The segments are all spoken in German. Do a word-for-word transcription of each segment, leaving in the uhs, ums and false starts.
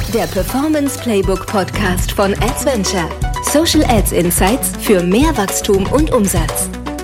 der Performance Playbook Podcast von Adventure. Social Ads Insights für mehr Wachstum und Umsatz.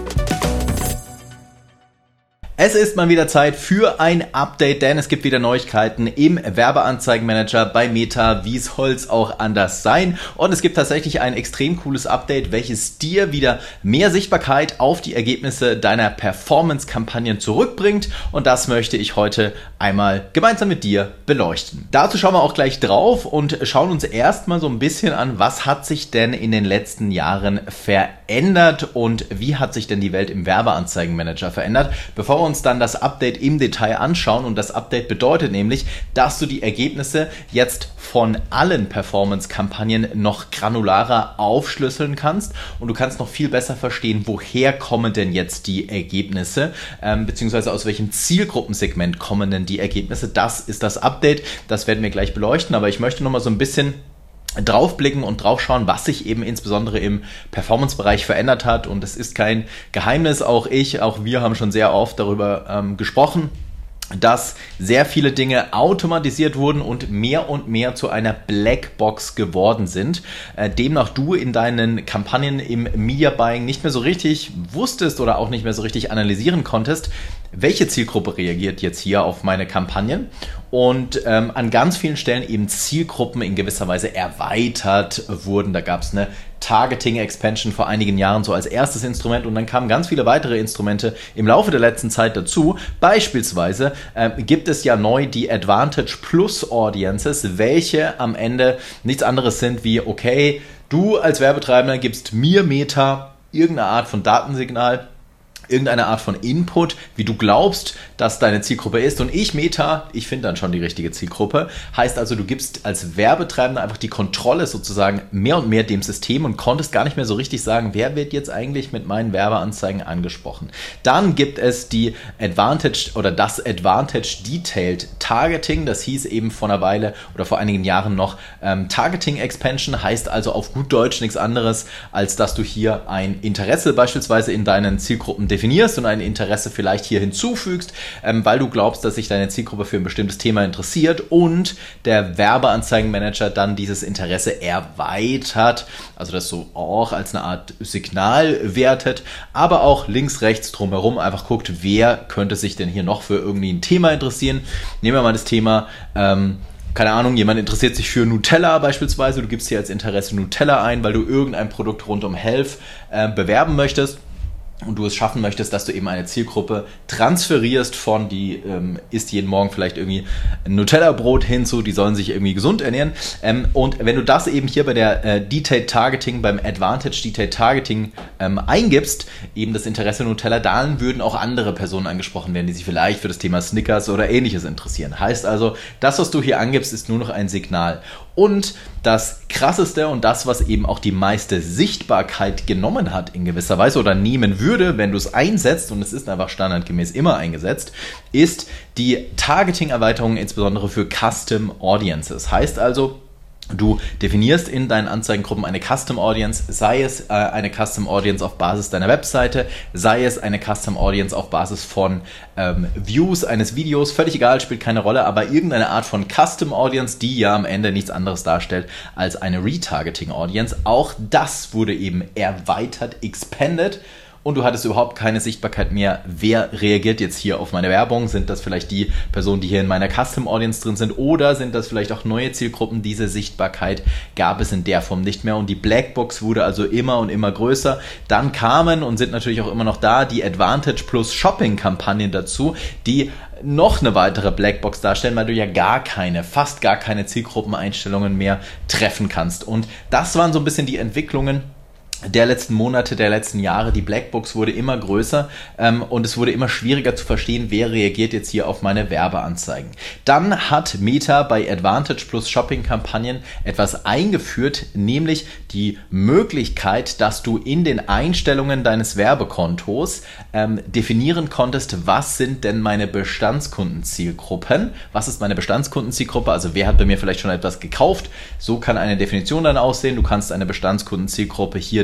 Es ist mal wieder Zeit für ein Update, denn es gibt wieder Neuigkeiten im Werbeanzeigenmanager bei Meta. Wie soll es auch anders sein? Und es gibt tatsächlich ein extrem cooles Update, welches dir wieder mehr Sichtbarkeit auf die Ergebnisse deiner Performance-Kampagnen zurückbringt. Und das möchte ich heute einmal gemeinsam mit dir beleuchten. Dazu schauen wir auch gleich drauf und schauen uns erstmal so ein bisschen an, was hat sich denn in den letzten Jahren verändert und wie hat sich denn die Welt im Werbeanzeigenmanager verändert, bevor wir uns dann das Update im Detail anschauen. Und das Update bedeutet nämlich, dass du die Ergebnisse jetzt von allen Performance-Kampagnen noch granularer aufschlüsseln kannst und du kannst noch viel besser verstehen, woher kommen denn jetzt die Ergebnisse, ähm, beziehungsweise aus welchem Zielgruppensegment kommen denn die Ergebnisse. Das ist das Update, das werden wir gleich beleuchten, aber ich möchte noch mal so ein bisschen draufblicken und draufschauen, was sich eben insbesondere im Performance-Bereich verändert hat. Und es ist kein Geheimnis, auch ich, auch wir haben schon sehr oft darüber ähm, gesprochen, dass sehr viele Dinge automatisiert wurden und mehr und mehr zu einer Blackbox geworden sind. Äh, demnach du in deinen Kampagnen im Media Buying nicht mehr so richtig wusstest oder auch nicht mehr so richtig analysieren konntest, welche Zielgruppe reagiert jetzt hier auf meine Kampagnen und ähm, an ganz vielen Stellen eben Zielgruppen in gewisser Weise erweitert wurden. Da gab es eine Targeting Expansion vor einigen Jahren so als erstes Instrument und dann kamen ganz viele weitere Instrumente im Laufe der letzten Zeit dazu. Beispielsweise äh, gibt es ja neu die Advantage Plus Audiences, welche am Ende nichts anderes sind wie, okay, du als Werbetreibender gibst mir Meta irgendeine Art von Datensignal, irgendeine Art von Input, wie du glaubst, dass deine Zielgruppe ist und ich, Meta, ich finde dann schon die richtige Zielgruppe. Heißt also, du gibst als Werbetreibender einfach die Kontrolle sozusagen mehr und mehr dem System und konntest gar nicht mehr so richtig sagen, wer wird jetzt eigentlich mit meinen Werbeanzeigen angesprochen. Dann gibt es die Advantage oder das Advantage Detailed Targeting, das hieß eben vor einer Weile oder vor einigen Jahren noch ähm, Targeting Expansion, heißt also auf gut Deutsch nichts anderes, als dass du hier ein Interesse beispielsweise in deinen Zielgruppen definierst und ein Interesse vielleicht hier hinzufügst, ähm, weil du glaubst, dass sich deine Zielgruppe für ein bestimmtes Thema interessiert und der Werbeanzeigenmanager dann dieses Interesse erweitert, also das so auch als eine Art Signal wertet, aber auch links, rechts drumherum einfach guckt, wer könnte sich denn hier noch für irgendwie ein Thema interessieren. Nehmen wir mal das Thema, ähm, keine Ahnung, jemand interessiert sich für Nutella beispielsweise, du gibst hier als Interesse Nutella ein, weil du irgendein Produkt rund um Health äh, bewerben möchtest. Und du es schaffen möchtest, dass du eben eine Zielgruppe transferierst von, die ähm, isst jeden Morgen vielleicht irgendwie ein Nutella-Brot hinzu, die sollen sich irgendwie gesund ernähren. Ähm, und wenn du das eben hier bei der äh, Detailed Targeting, beim Advantage Detailed Targeting ähm, eingibst, eben das Interesse Nutella, dann würden auch andere Personen angesprochen werden, die sich vielleicht für das Thema Snickers oder ähnliches interessieren. Heißt also, das, was du hier angibst, ist nur noch ein Signal. Und das Krasseste und das, was eben auch die meiste Sichtbarkeit genommen hat in gewisser Weise oder nehmen würde, wenn du es einsetzt, und es ist einfach standardgemäß immer eingesetzt, ist die Targeting-Erweiterung insbesondere für Custom Audiences. Heißt also, du definierst in deinen Anzeigengruppen eine Custom Audience, sei es äh, eine Custom Audience auf Basis deiner Webseite, sei es eine Custom Audience auf Basis von ähm, Views eines Videos, völlig egal, spielt keine Rolle, aber irgendeine Art von Custom Audience, die ja am Ende nichts anderes darstellt als eine Retargeting Audience. Auch das wurde eben erweitert, expanded. Und du hattest überhaupt keine Sichtbarkeit mehr, wer reagiert jetzt hier auf meine Werbung. Sind das vielleicht die Personen, die hier in meiner Custom Audience drin sind oder sind das vielleicht auch neue Zielgruppen? Diese Sichtbarkeit gab es in der Form nicht mehr und die Blackbox wurde also immer und immer größer. Dann kamen und sind natürlich auch immer noch da die Advantage Plus Shopping Kampagnen dazu, die noch eine weitere Blackbox darstellen, weil du ja gar keine, fast gar keine Zielgruppeneinstellungen mehr treffen kannst. Und das waren so ein bisschen die Entwicklungen der letzten Monate, der letzten Jahre. Die Blackbox wurde immer größer ähm, und es wurde immer schwieriger zu verstehen, wer reagiert jetzt hier auf meine Werbeanzeigen. Dann hat Meta bei Advantage Plus Shopping-Kampagnen etwas eingeführt, nämlich die Möglichkeit, dass du in den Einstellungen deines Werbekontos ähm, definieren konntest, was sind denn meine Bestandskundenzielgruppen, was ist meine Bestandskundenzielgruppe, also wer hat bei mir vielleicht schon etwas gekauft. So kann eine Definition dann aussehen. Du kannst eine Bestandskundenzielgruppe hier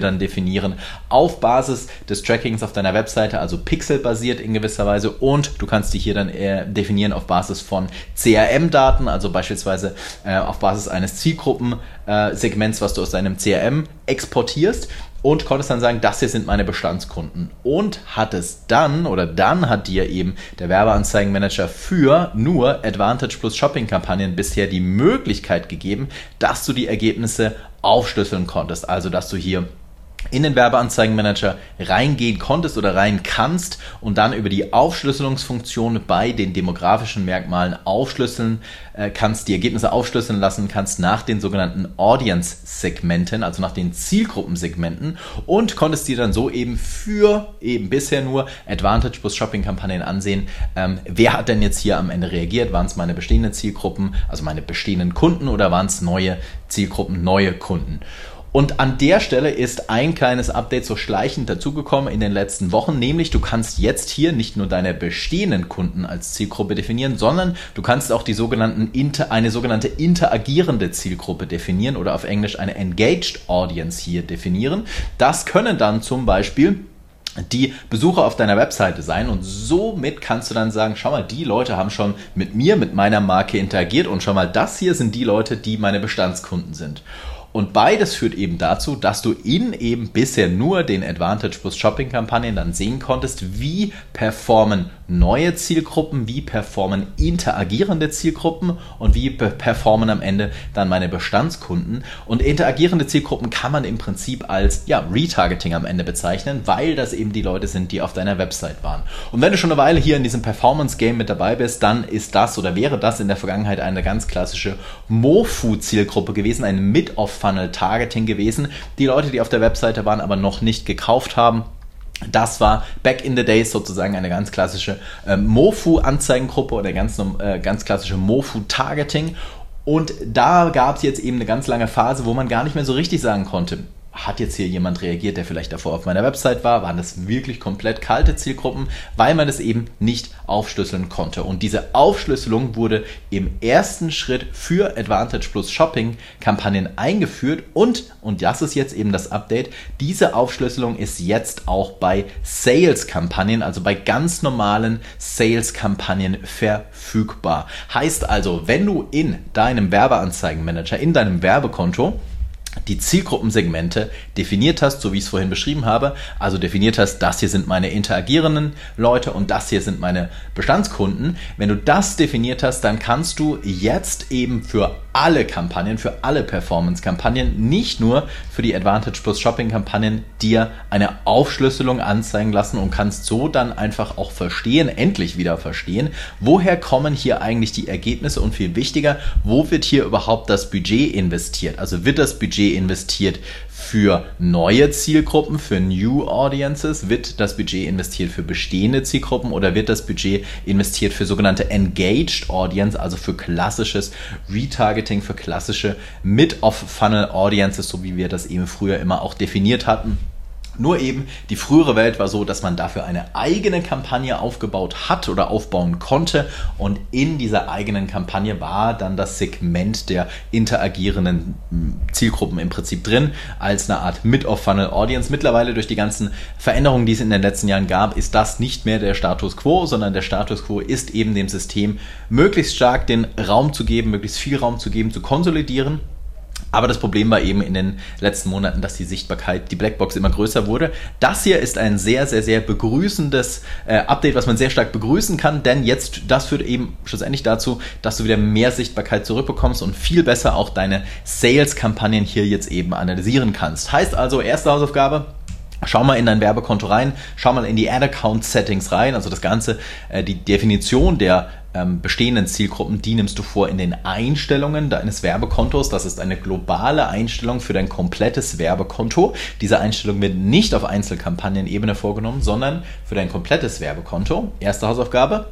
dann definieren auf Basis des Trackings auf deiner Webseite, also pixelbasiert in gewisser Weise, und du kannst die hier dann äh, definieren auf Basis von C R M-Daten, also beispielsweise äh, auf Basis eines Zielgruppensegments, was du aus deinem C R M exportierst. Und konntest dann sagen, das hier sind meine Bestandskunden. Und hat es dann, oder dann hat dir eben der Werbeanzeigenmanager für nur Advantage plus Shopping-Kampagnen bisher die Möglichkeit gegeben, dass du die Ergebnisse aufschlüsseln konntest. Also, dass du hier in den Werbeanzeigenmanager reingehen konntest oder rein kannst und dann über die Aufschlüsselungsfunktion bei den demografischen Merkmalen aufschlüsseln äh, kannst, die Ergebnisse aufschlüsseln lassen kannst nach den sogenannten Audience-Segmenten, also nach den Zielgruppensegmenten, und konntest dir dann so eben für eben bisher nur Advantage plus Shopping-Kampagnen ansehen, ähm, wer hat denn jetzt hier am Ende reagiert, waren es meine bestehenden Zielgruppen, also meine bestehenden Kunden, oder waren es neue Zielgruppen, neue Kunden. Und an der Stelle ist ein kleines Update so schleichend dazugekommen in den letzten Wochen, nämlich du kannst jetzt hier nicht nur deine bestehenden Kunden als Zielgruppe definieren, sondern du kannst auch die sogenannten inter, eine sogenannte interagierende Zielgruppe definieren oder auf Englisch eine Engaged Audience hier definieren. Das können dann zum Beispiel die Besucher auf deiner Webseite sein, und somit kannst du dann sagen, schau mal, die Leute haben schon mit mir, mit meiner Marke interagiert, und schau mal, das hier sind die Leute, die meine Bestandskunden sind. Und beides führt eben dazu, dass du in eben bisher nur den Advantage plus Shopping-Kampagnen dann sehen konntest, wie performen neue Zielgruppen, wie performen interagierende Zielgruppen und wie performen am Ende dann meine Bestandskunden. Und interagierende Zielgruppen kann man im Prinzip als ja, Retargeting am Ende bezeichnen, weil das eben die Leute sind, die auf deiner Website waren. Und wenn du schon eine Weile hier in diesem Performance-Game mit dabei bist, dann ist das oder wäre das in der Vergangenheit eine ganz klassische Mofu-Zielgruppe gewesen, ein Mid-of-Funnel-Targeting gewesen. Die Leute, die auf der Webseite waren, aber noch nicht gekauft haben. Das war back in the days sozusagen eine ganz klassische äh, Mofu-Anzeigengruppe oder ganz, äh, ganz klassische Mofu-Targeting. Und da gab es jetzt eben eine ganz lange Phase, wo man gar nicht mehr so richtig sagen konnte, hat jetzt hier jemand reagiert, der vielleicht davor auf meiner Website war? Waren das wirklich komplett kalte Zielgruppen? Weil man es eben nicht aufschlüsseln konnte. Und diese Aufschlüsselung wurde im ersten Schritt für Advantage plus Shopping Kampagnen eingeführt. Und, und das ist jetzt eben das Update, diese Aufschlüsselung ist jetzt auch bei Sales-Kampagnen, also bei ganz normalen Sales-Kampagnen verfügbar. Heißt also, wenn du in deinem Werbeanzeigenmanager, in deinem Werbekonto die Zielgruppensegmente definiert hast, so wie ich es vorhin beschrieben habe, also definiert hast, das hier sind meine interagierenden Leute und das hier sind meine Bestandskunden. Wenn du das definiert hast, dann kannst du jetzt eben für alle Kampagnen, für alle Performance-Kampagnen, nicht nur für die Advantage plus Shopping-Kampagnen, dir eine Aufschlüsselung anzeigen lassen und kannst so dann einfach auch verstehen, endlich wieder verstehen, woher kommen hier eigentlich die Ergebnisse und viel wichtiger, wo wird hier überhaupt das Budget investiert? Also wird das Budget investiert für neue Zielgruppen, für New Audiences? Wird das Budget investiert für bestehende Zielgruppen oder wird das Budget investiert für sogenannte Engaged Audience, also für klassisches Retargeting, für klassische Mid-of-Funnel Audiences, so wie wir das eben früher immer auch definiert hatten? Nur eben, die frühere Welt war so, dass man dafür eine eigene Kampagne aufgebaut hat oder aufbauen konnte, und in dieser eigenen Kampagne war dann das Segment der interagierenden Zielgruppen im Prinzip drin, als eine Art Mid-of-Funnel-Audience. Mittlerweile durch die ganzen Veränderungen, die es in den letzten Jahren gab, ist das nicht mehr der Status Quo, sondern der Status Quo ist eben dem System möglichst stark den Raum zu geben, möglichst viel Raum zu geben, zu konsolidieren. Aber das Problem war eben in den letzten Monaten, dass die Sichtbarkeit, die Blackbox immer größer wurde. Das hier ist ein sehr, sehr, sehr begrüßendes äh, Update, was man sehr stark begrüßen kann, denn jetzt, das führt eben schlussendlich dazu, dass du wieder mehr Sichtbarkeit zurückbekommst und viel besser auch deine Sales-Kampagnen hier jetzt eben analysieren kannst. Heißt also, erste Hausaufgabe: schau mal in dein Werbekonto rein, schau mal in die Ad-Account-Settings rein, also das Ganze, äh, die Definition der ähm, bestehenden Zielgruppen, die nimmst du vor in den Einstellungen deines Werbekontos. Das ist eine globale Einstellung für dein komplettes Werbekonto. Diese Einstellung wird nicht auf Einzelkampagnenebene vorgenommen, sondern für dein komplettes Werbekonto. Erste Hausaufgabe: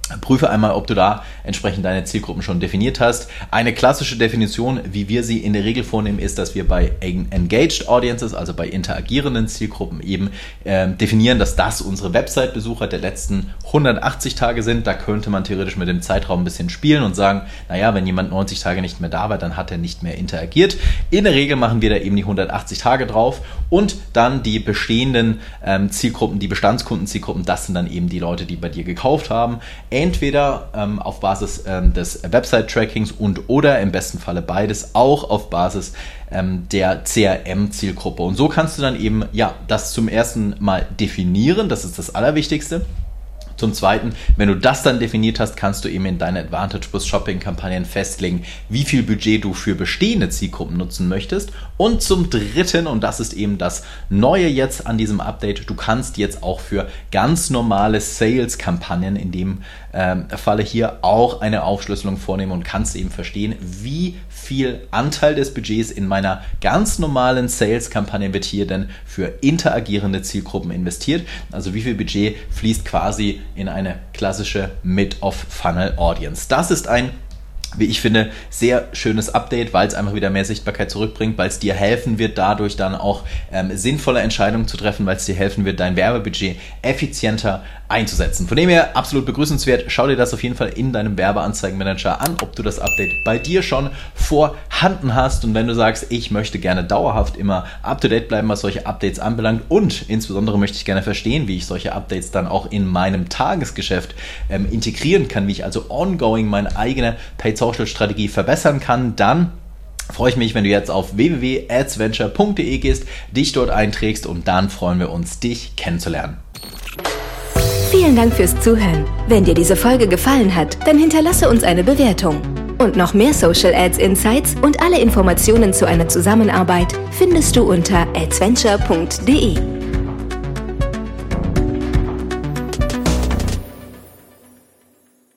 Prüfe einmal, ob du da entsprechend deine Zielgruppen schon definiert hast. Eine klassische Definition, wie wir sie in der Regel vornehmen, ist, dass wir bei Engaged Audiences, also bei interagierenden Zielgruppen eben äh, definieren, dass das unsere Website-Besucher der letzten hundertachtzig Tage sind. Da könnte man theoretisch mit dem Zeitraum ein bisschen spielen und sagen, naja, wenn jemand neunzig Tage nicht mehr da war, dann hat er nicht mehr interagiert. In der Regel machen wir da eben die hundertachtzig Tage drauf und dann die bestehenden ähm, Zielgruppen, die Bestandskunden-Zielgruppen, das sind dann eben die Leute, die bei dir gekauft haben. Entweder ähm, auf Basis ähm, des Website-Trackings und oder im besten Falle beides auch auf Basis ähm, der C R M-Zielgruppe. Und so kannst du dann eben ja das zum ersten Mal definieren, das ist das Allerwichtigste. Zum Zweiten, wenn du das dann definiert hast, kannst du eben in deine Advantage Plus Shopping Kampagnen festlegen, wie viel Budget du für bestehende Zielgruppen nutzen möchtest. Und zum Dritten, und das ist eben das Neue jetzt an diesem Update, du kannst jetzt auch für ganz normale Sales Kampagnen in dem ähm, Falle hier auch eine Aufschlüsselung vornehmen und kannst eben verstehen, wie viel Anteil des Budgets in meiner ganz normalen Sales Kampagne wird hier denn für interagierende Zielgruppen investiert. Also wie viel Budget fließt quasi in eine klassische Mid-of-Funnel-Audience. Das ist ein, wie ich finde, sehr schönes Update, weil es einfach wieder mehr Sichtbarkeit zurückbringt, weil es dir helfen wird, dadurch dann auch ähm, sinnvolle Entscheidungen zu treffen, weil es dir helfen wird, dein Werbebudget effizienter einzusetzen. Von dem her absolut begrüßenswert. Schau dir das auf jeden Fall in deinem Werbeanzeigenmanager an, ob du das Update bei dir schon vorhanden hast. Und wenn du sagst, ich möchte gerne dauerhaft immer up-to-date bleiben, was solche Updates anbelangt und insbesondere möchte ich gerne verstehen, wie ich solche Updates dann auch in meinem Tagesgeschäft ähm, integrieren kann, wie ich also ongoing meine eigene Paid-Social-Strategie verbessern kann, dann freue ich mich, wenn du jetzt auf w w w punkt adsventure punkt de gehst, dich dort einträgst und dann freuen wir uns, dich kennenzulernen. Vielen Dank fürs Zuhören. Wenn dir diese Folge gefallen hat, dann hinterlasse uns eine Bewertung. Und noch mehr Social Ads Insights und alle Informationen zu einer Zusammenarbeit findest du unter adsventure punkt de.